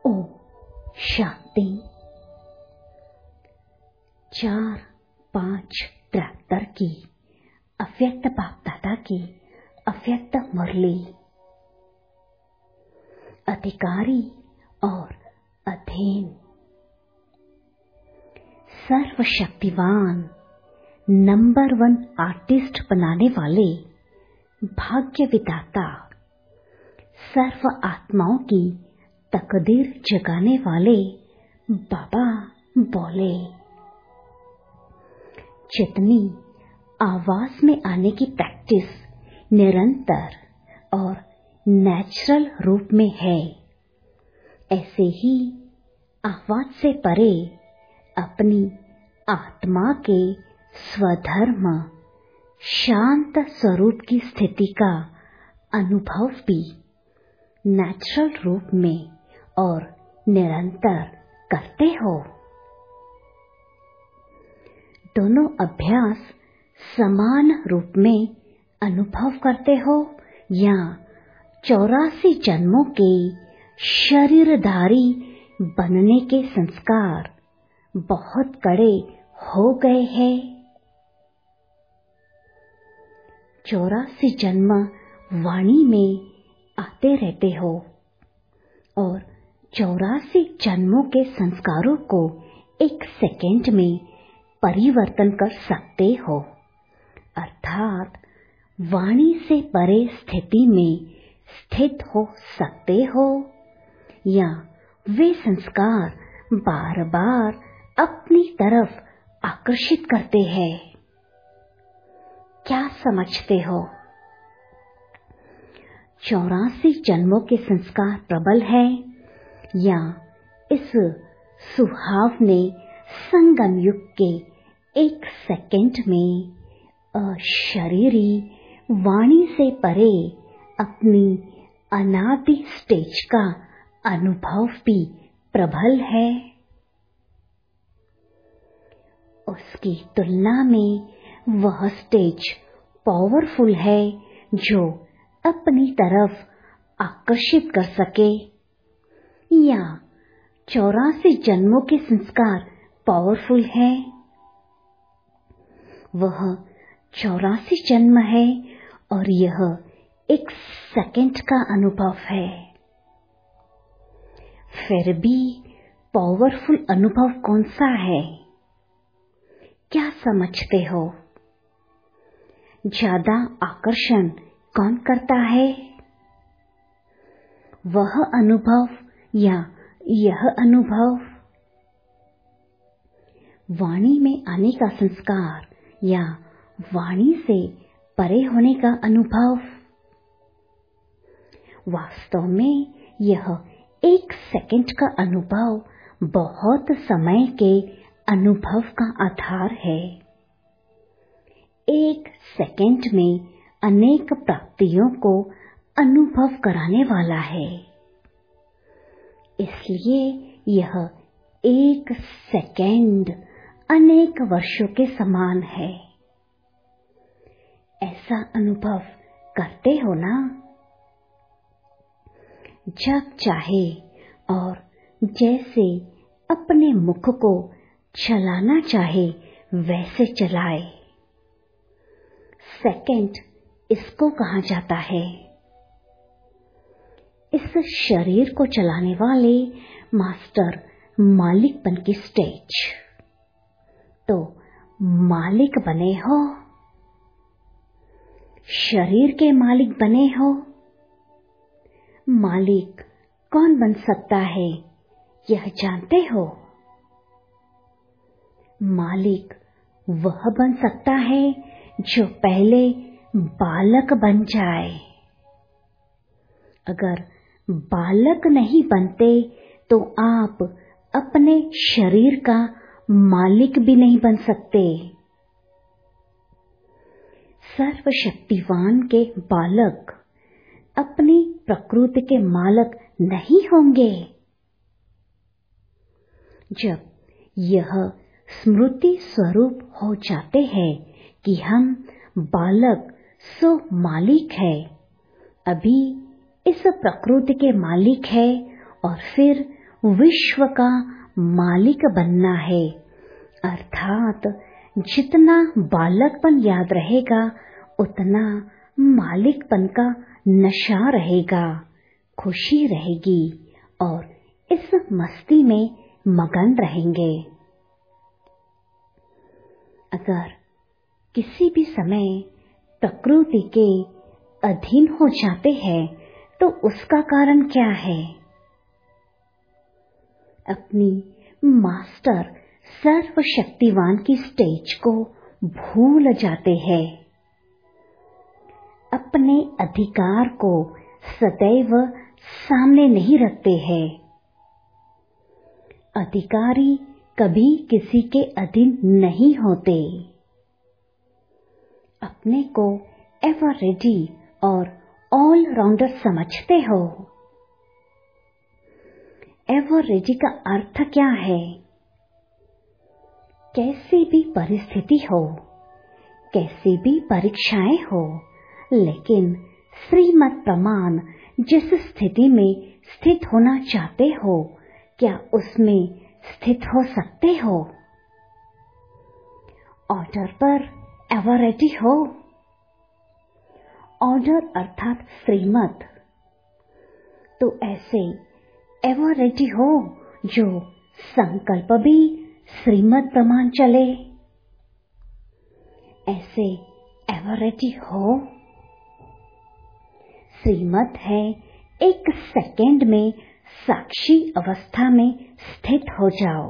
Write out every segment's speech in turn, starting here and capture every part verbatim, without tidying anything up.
ओम शांति। चार पाँच तिहत्तर की अव्यक्त बाप दादा की अव्यक्त मुरली। अधिकारी और अधीन। सर्वशक्तिवान नंबर वन आर्टिस्ट बनाने वाले भाग्य विधाता, सर्व आत्माओं की तकदीर जगाने वाले बाबा बोले, जितनी आवाज में आने की प्रैक्टिस निरंतर और नेचुरल रूप में है, ऐसे ही आवाज से परे अपनी आत्मा के स्वधर्म शांत स्वरूप की स्थिति का अनुभव भी नेचुरल रूप में और निरंतर करते हो। दोनों अभ्यास समान रूप में अनुभव करते हो या चौरासी जन्मों के शरीरधारी बनने के संस्कार बहुत कड़े हो गए हैं। चौरासी जन्म वाणी में आते रहते हो और चौरासी जन्मों के संस्कारों को एक सेकंड में परिवर्तन कर सकते हो, अर्थात वाणी से परे स्थिति में स्थित हो सकते हो या वे संस्कार बार बार अपनी तरफ आकर्षित करते हैं। क्या समझते हो? चौरासी जन्मों के संस्कार प्रबल है या इस सुहावने संगम युग के एक सेकंड में अशरीरी वाणी से परे अपनी अनादि स्टेज का अनुभव भी प्रबल है। उसकी तुलना में वह स्टेज पावरफुल है जो अपनी तरफ आकर्षित कर सके, या चौरासी जन्मों के संस्कार पावरफुल है? वह चौरासी जन्म है और यह एक सेकंड का अनुभव है। फिर भी पावरफुल अनुभव कौन सा है? क्या समझते हो? ज्यादा आकर्षण कौन करता है? वह अनुभव या यह अनुभव? वाणी में आने का संस्कार या वाणी से परे होने का अनुभव? वास्तव में यह एक सेकंड का अनुभव बहुत समय के अनुभव का आधार है। एक सेकंड में अनेक प्राप्तियों को अनुभव कराने वाला है, इसलिए यह एक सेकंड अनेक वर्षों के समान है। ऐसा अनुभव करते हो ना? जब चाहे और जैसे अपने मुख को चलाना चाहे वैसे चलाए। सेकंड इसको कहा जाता है। इस शरीर को चलाने वाले मास्टर मालिक बन की स्टेज। तो मालिक बने हो, शरीर के मालिक बने हो। मालिक कौन बन सकता है यह जानते हो? मालिक वह बन सकता है जो पहले बालक बन जाए। अगर बालक नहीं बनते तो आप अपने शरीर का मालिक भी नहीं बन सकते। सर्वशक्तिवान के बालक अपनी प्रकृति के मालक नहीं होंगे। जब यह स्मृति स्वरूप हो जाते हैं कि हम बालक सो मालिक है, अभी इस प्रकृति के मालिक है और फिर विश्व का मालिक बनना है। अर्थात जितना बालकपन याद रहेगा उतना मालिकपन का नशा रहेगा, खुशी रहेगी और इस मस्ती में मगन रहेंगे। अगर किसी भी समय प्रकृति के अधीन हो जाते हैं तो उसका कारण क्या है? अपनी मास्टर सर्वशक्तिवान की स्टेज को भूल जाते हैं। अपने अधिकार को सदैव सामने नहीं रखते हैं। अधिकारी कभी किसी के अधीन नहीं होते। अपने को एवर रेडी और ऑल राउंडर समझते हो। एवर रेडी का अर्थ क्या है? कैसी भी परिस्थिति हो, कैसी भी परीक्षाएं हो, लेकिन श्रीमत प्रमाण जिस स्थिति में स्थित होना चाहते हो, क्या उसमें स्थित हो सकते हो? ऑर्डर पर एवर रेडी हो। ऑर्डर अर्थात श्रीमत, तो ऐसे एवर रेडी हो जो संकल्प भी श्रीमत प्रमाण चले। ऐसे एवर रेडी हो। श्रीमत है एक सेकंड में साक्षी अवस्था में स्थित हो जाओ।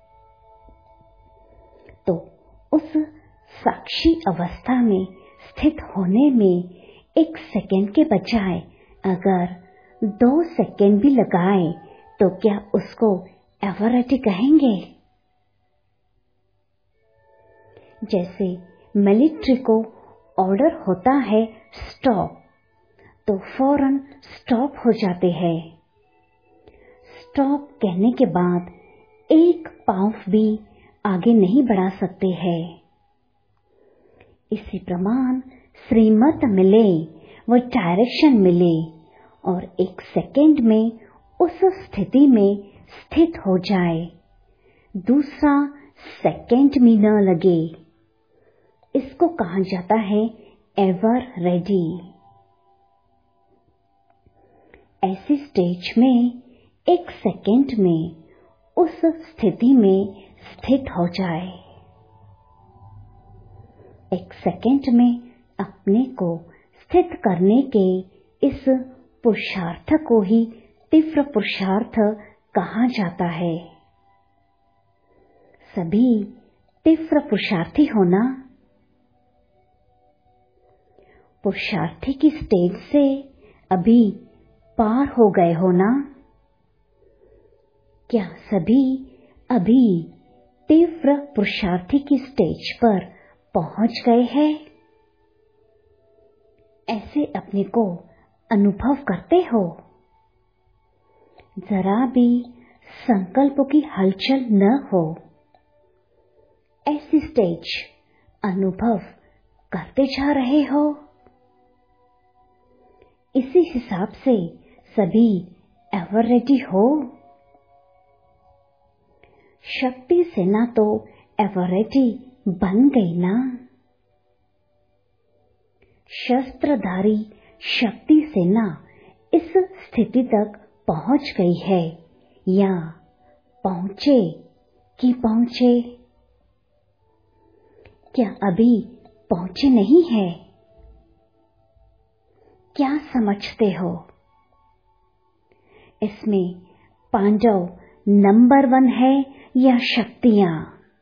तो उस साक्षी अवस्था में स्थित होने में एक सेकंड के बजाय अगर दो सेकंड भी लगाए तो क्या उसको एवर रेडी कहेंगे? जैसे मिलिट्री को ऑर्डर होता है स्टॉप, तो फौरन स्टॉप हो जाते हैं। स्टॉप कहने के बाद एक पांव भी आगे नहीं बढ़ा सकते हैं। इसी प्रमाण श्रीमत मिले, वो डायरेक्शन मिले और एक सेकंड में उस स्थिति में स्थित हो जाए, दूसरा सेकंड भी न लगे, इसको कहा जाता है एवर रेडी। ऐसी स्टेज में एक सेकंड में उस स्थिति में स्थित हो जाए। एक सेकंड में अपने को स्थित करने के इस पुरुषार्थ को ही तीव्र पुरुषार्थ कहा जाता है। सभी तीव्र पुरुषार्थी होना। पुरुषार्थी की स्टेज से अभी पार हो गए हो ना? क्या सभी अभी तीव्र पुरुषार्थी की स्टेज पर पहुंच गए हैं? ऐसे अपने को अनुभव करते हो? जरा भी संकल्पों की हलचल न हो, ऐसी स्टेज अनुभव करते जा रहे हो। इसी हिसाब से सभी एवर रेडी हो। शक्ति सेना तो एवर रेडी बन गई ना। शस्त्रधारी शक्ति सेना इस स्थिति तक पहुंच गई है या पहुंचे कि पहुंचे? क्या अभी पहुंचे नहीं है? क्या समझते हो? इसमें पांडव नंबर वन है या शक्तियां?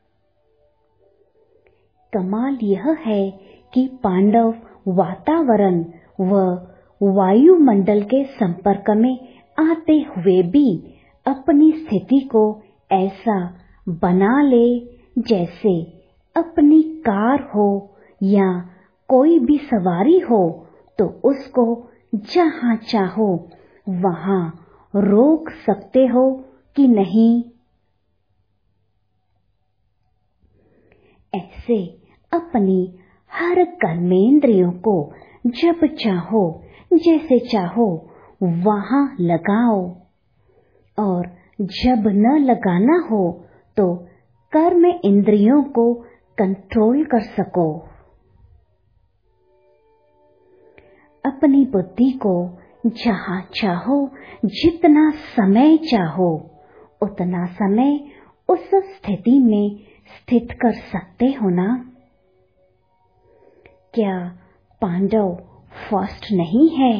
कमाल यह है कि पांडव वातावरण व वायुमंडल के संपर्क में आते हुए भी अपनी स्थिति को ऐसा बना ले जैसे अपनी कार हो या कोई भी सवारी हो तो उसको जहां चाहो वहां रोक सकते हो कि नहीं? ऐसे अपनी हर कर्मेंद्रियों को जब चाहो जैसे चाहो वहां लगाओ और जब न लगाना हो तो कर्म इंद्रियों को कंट्रोल कर सको। अपनी बुद्धि को जहाँ चाहो, जितना समय चाहो, उतना समय उस स्थिति में स्थित कर सकते हो ना। क्या पांडव फर्स्ट नहीं है?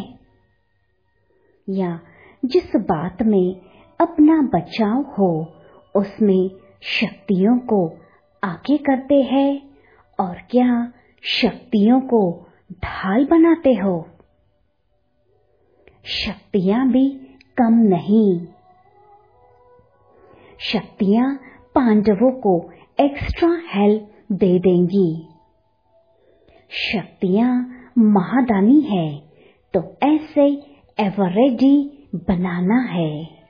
या जिस बात में अपना बचाव हो उसमें शक्तियों को आगे करते हैं, और क्या शक्तियों को ढाल बनाते हो? शक्तियां भी कम नहीं। शक्तियां पांडवों को एक्स्ट्रा हेल्प दे देंगी। शक्तियां महादानी है तो ऐसे एवर रेडी बनाना है।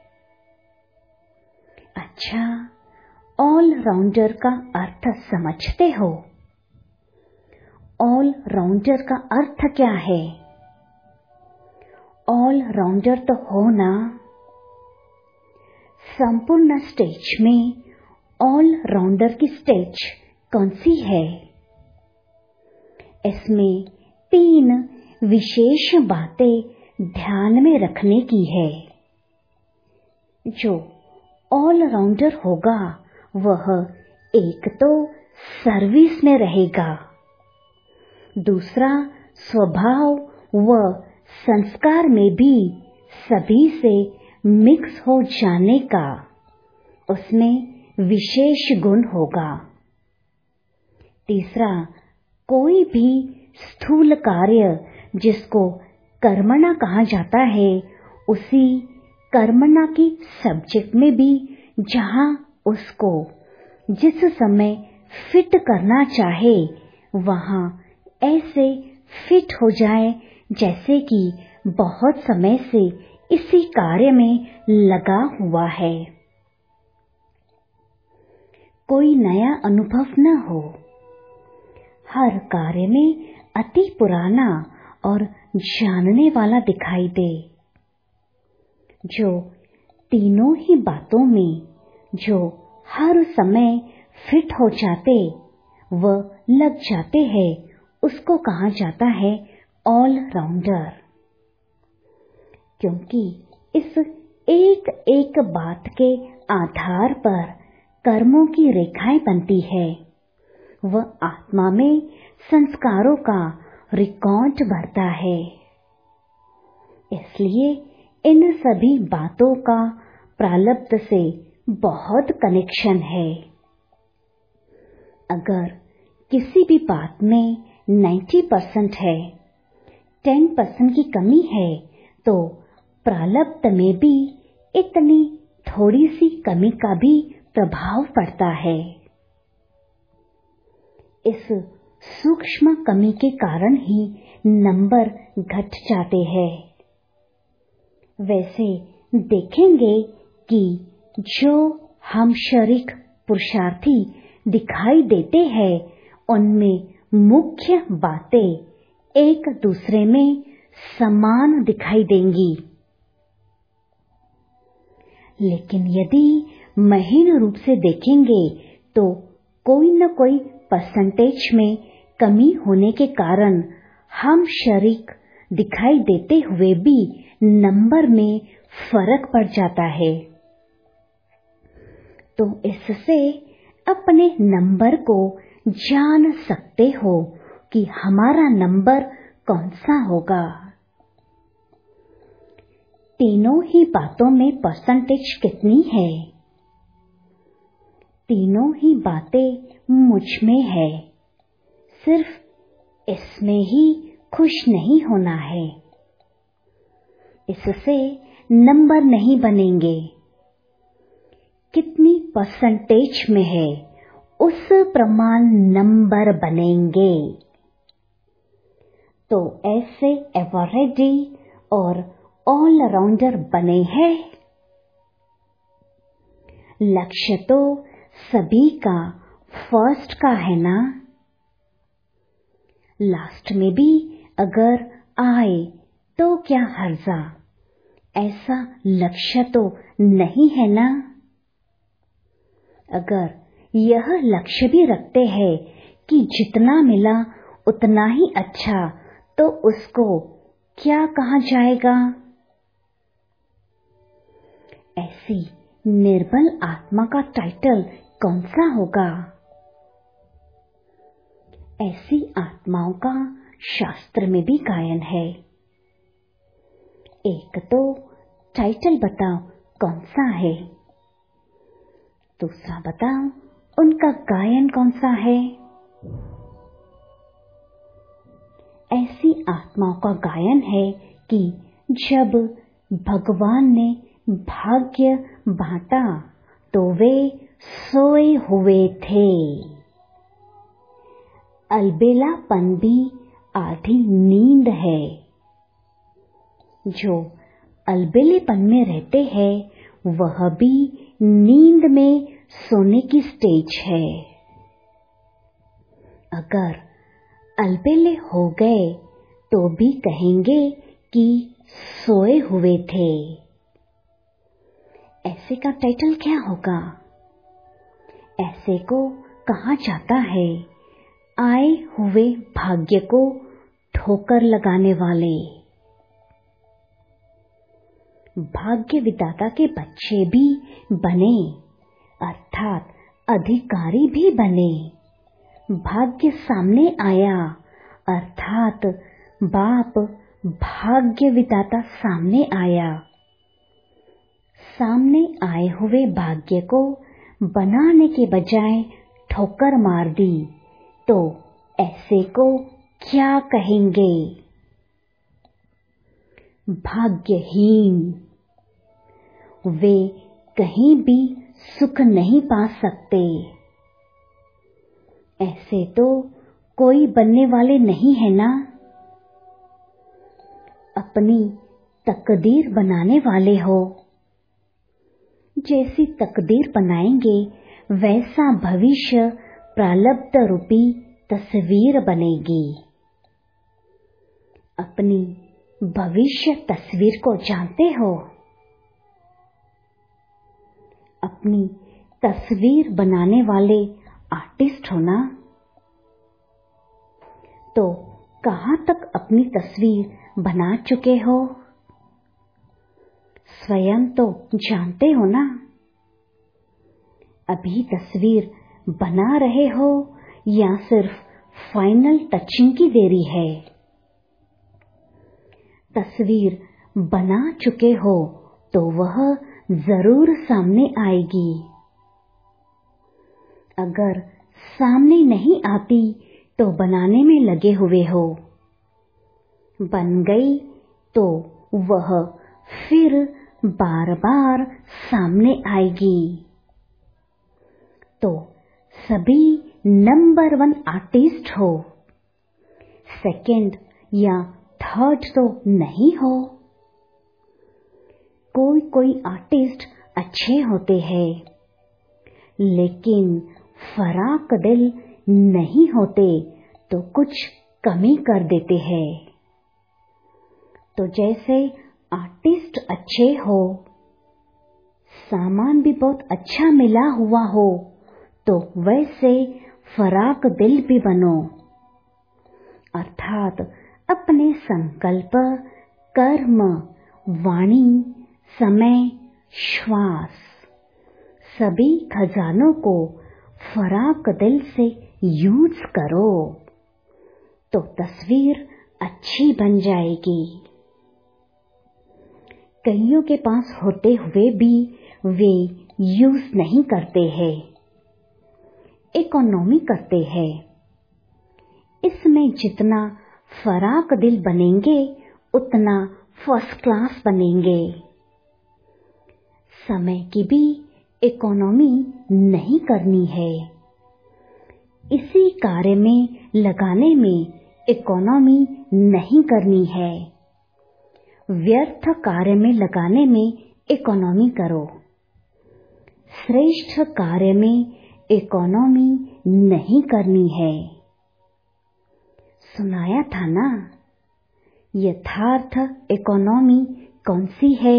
अच्छा, ऑल राउंडर का अर्थ समझते हो? ऑल राउंडर का अर्थ क्या है? ऑल राउंडर तो हो ना। संपूर्ण स्टेज में ऑल राउंडर की स्टेज कौन सी है? इसमें तीन विशेष बातें ध्यान में रखने की है। जो ऑल राउंडर होगा वह एक तो सर्विस में रहेगा, दूसरा स्वभाव व संस्कार में भी सभी से मिक्स हो जाने का उसमें विशेष गुण होगा, तीसरा कोई भी स्थूल कार्य जिसको कर्मणा कहा जाता है उसी कर्मणा की सब्जेक्ट में भी जहाँ उसको जिस समय फिट करना चाहे वहाँ ऐसे फिट हो जाए जैसे कि बहुत समय से इसी कार्य में लगा हुआ है, कोई नया अनुभव न हो, हर कार्य में अति पुराना और जानने वाला दिखाई दे। जो तीनों ही बातों में जो हर समय फिट हो जाते व लग जाते हैं उसको कहा जाता है ऑल राउंडर। क्योंकि इस एक एक बात के आधार पर कर्मों की रेखाएं बनती है, वह आत्मा में संस्कारों का रिकॉर्ड बढ़ता है। इसलिए इन सभी बातों का प्रारब्ध से बहुत कनेक्शन है। अगर किसी भी बात में नब्बे परसेंट है, दस परसेंट की कमी है तो प्रारब्ध में भी इतनी थोड़ी सी कमी का भी प्रभाव पड़ता है। इस सूक्ष्म कमी के कारण ही नंबर घट जाते हैं। वैसे देखेंगे कि जो हम शरीक पुरुषार्थी दिखाई देते हैं उनमें मुख्य बातें एक दूसरे में समान दिखाई देंगी, लेकिन यदि महीन रूप से देखेंगे तो कोई न कोई परसेंटेज में कमी होने के कारण हम शरीक दिखाई देते हुए भी नंबर में फर्क पड़ जाता है। तो इससे अपने नंबर को जान सकते हो कि हमारा नंबर कौन सा होगा। तीनों ही बातों में परसेंटेज कितनी है? तीनों ही बातें मुझ में है, सिर्फ इसमें ही खुश नहीं होना है। इससे नंबर नहीं बनेंगे। कितनी परसेंटेज में है उस प्रमाण नंबर बनेंगे। तो ऐसे एवरेडी और ऑल राउंडर बने हैं। लक्ष्य तो सभी का फर्स्ट का है ना। लास्ट में भी अगर आए तो क्या हर्जा, ऐसा लक्ष्य तो नहीं है ना। अगर यह लक्ष्य भी रखते हैं कि जितना मिला उतना ही अच्छा, तो उसको क्या कहा जाएगा? ऐसी निर्बल आत्मा का टाइटल कौन सा होगा? ऐसी आत्माओं का शास्त्र में भी गायन है। एक तो टाइटल बताओ कौन सा है, दूसरा बताओ उनका गायन कौन सा है। ऐसी आत्माओं का गायन है कि जब भगवान ने भाग्य बांटा तो वे सोए हुए थे। अलबेलापन भी आधी नींद है। जो अलबेलेपन में रहते हैं वह भी नींद में सोने की स्टेज है। अगर अलबेले हो गए तो भी कहेंगे कि सोए हुए थे। ऐसे का टाइटल क्या होगा? ऐसे को कहा जाता है आए हुए भाग्य को ठोकर लगाने वाले। भाग्य विधाता के बच्चे भी बने, अर्थात अधिकारी भी बने। भाग्य सामने आया, अर्थात बाप भाग्य विधाता सामने आया। सामने आए हुए भाग्य को बनाने के बजाय ठोकर मार दी, तो ऐसे को क्या कहेंगे? भाग्यहीन। वे कहीं भी सुख नहीं पा सकते। ऐसे तो कोई बनने वाले नहीं है ना। अपनी तकदीर बनाने वाले हो। जैसी तकदीर बनाएंगे वैसा भविष्य प्रारब्ध रूपी तस्वीर बनेगी। अपनी भविष्य तस्वीर को जानते हो? अपनी तस्वीर बनाने वाले आर्टिस्ट हो ना। तो कहाँ तक अपनी तस्वीर बना चुके हो? स्वयं तो जानते हो ना। अभी तस्वीर बना रहे हो या सिर्फ फाइनल टचिंग की देरी है? तस्वीर बना चुके हो तो वह जरूर सामने आएगी। अगर सामने नहीं आती तो बनाने में लगे हुए हो। बन गई तो वह फिर बार बार सामने आएगी। तो सभी नंबर वन आर्टिस्ट हो, सेकंड या थर्ड तो नहीं हो। कोई कोई आर्टिस्ट अच्छे होते हैं लेकिन फराक दिल नहीं होते तो कुछ कमी कर देते हैं। तो जैसे आर्टिस्ट अच्छे हो, सामान भी बहुत अच्छा मिला हुआ हो, तो वैसे फराक दिल भी बनो। अर्थात अपने संकल्प, कर्म, वाणी, समय, श्वास सभी खजानों को फराक दिल से यूज करो तो तस्वीर अच्छी बन जाएगी। कईयों के पास होते हुए भी वे यूज नहीं करते हैं, इकोनॉमी करते हैं। इसमें जितना फराक दिल बनेंगे उतना फर्स्ट क्लास बनेंगे। समय की भी इकोनॉमी नहीं करनी है। इसी कार्य में लगाने में इकोनॉमी नहीं करनी है। व्यर्थ कार्य में लगाने में इकोनॉमी करो। श्रेष्ठ कार्य में इकोनॉमी नहीं करनी है। सुनाया था ना, यथार्थ इकोनॉमी कौन सी है?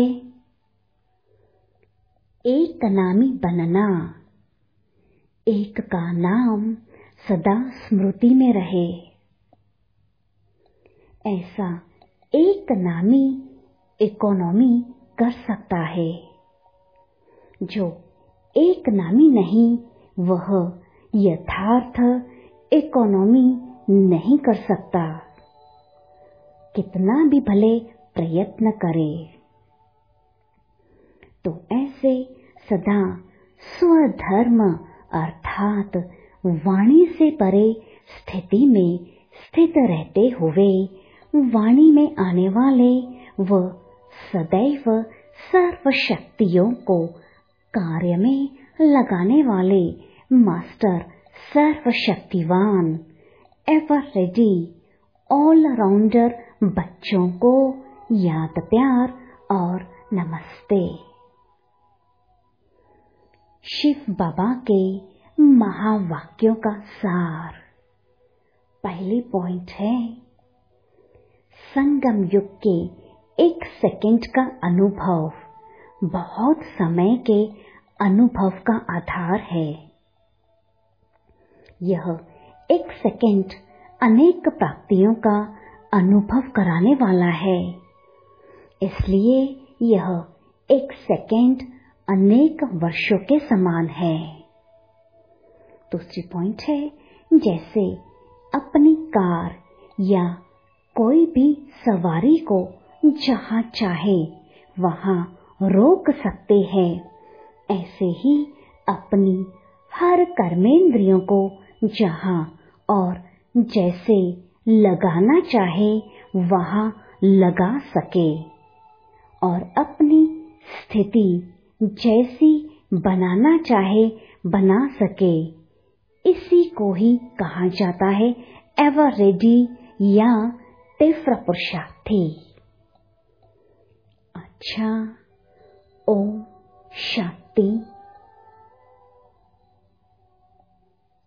एक नामी बनना, एक का नाम सदा स्मृति में रहे। ऐसा एक नामी इकोनॉमी कर सकता है। जो एक नामी नहीं, वह यथार्थ इकोनॉमी नहीं कर सकता, कितना भी भले प्रयत्न करे। तो ऐसे सदा स्वधर्म अर्थात वाणी से परे स्थिति में स्थित रहते हुए वाणी में आने वाले व सदैव सर्व शक्तियों को कार्य में लगाने वाले मास्टर सर्वशक्तिवान एवर रेडी ऑलराउंडर बच्चों को याद प्यार और नमस्ते। शिव बाबा के महावाक्यों का सार। पहली पॉइंट है, संगम युग के एक सेकंड का अनुभव बहुत समय के अनुभव का आधार है। यह एक सेकंड अनेक प्राप्तियों का अनुभव कराने वाला है, इसलिए यह एक सेकंड अनेक वर्षों के समान है। दूसरी पॉइंट है, जैसे अपनी कार या कोई भी सवारी को जहाँ चाहे वहाँ रोक सकते हैं, ऐसे ही अपनी हर कर्मेंद्रियों को जहाँ और जैसे लगाना चाहे वहाँ लगा सके और अपनी स्थिति जैसी बनाना चाहे बना सके। इसी को ही कहा जाता है एवर रेडी या तीव्र पुरुषार्थी। अच्छा, ओम शांति।